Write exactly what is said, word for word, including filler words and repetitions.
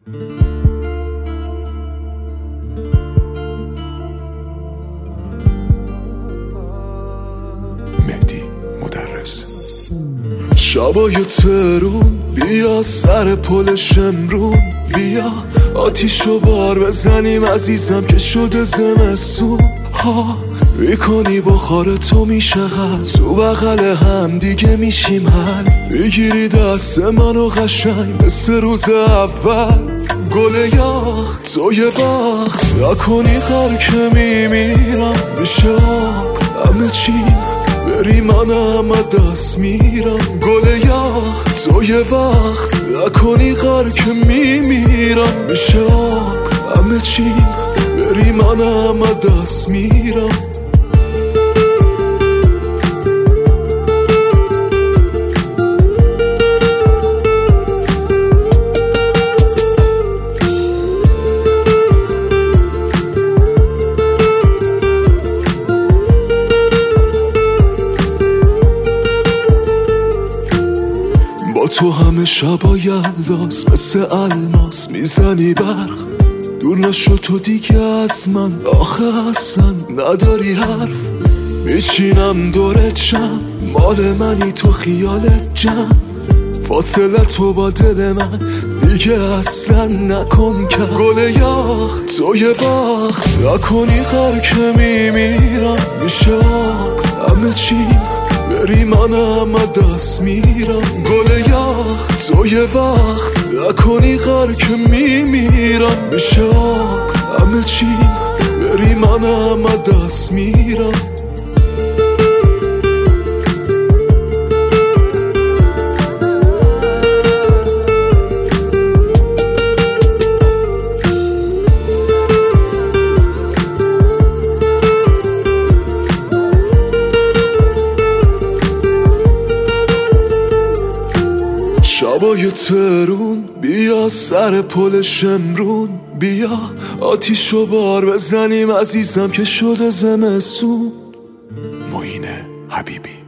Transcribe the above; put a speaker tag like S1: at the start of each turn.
S1: مهدی مدرس. شبای ترون بیا سر پل شمرون، بیا آتیشو بار بزنیم عزیزم که شده زمستون ها. میکنی بخار تو میشه غل، تو بغل هم دیگه میشیم حل. میگیری دست منو قشنگ مثل روز اول. گل یخ تو یه وقت نکنی غر که میمیرم، میشه آب همه چیم بری من همه دست میرم. گل یخ تو یه وقت نکنی غر که میمیرم، میشه آب همه چیم بری من همه دست میرم. تو همه شبا یلداز مثل الماس میزنی برق. دور نشو تو دیگه از من، آخه اصلا نداری حرف. میچینم دورت شم، مال منی تو خیالت جمع. فاصله تو با دل من دیگه اصلا نکن که. گل یخ تو یه وقت نکنی غر که میمیرم، میشه آب همه چیم بری من همه دست میرم. گل یخ تو یه وقت نکنی غر که میمیرم، میشه آب همه چیم بری من همه دست میرم. شبای ترون بیا سر پل شمرون، بیا آتیشو بار بزنیم عزیزم که شده زمستون.
S2: معین حبیبی.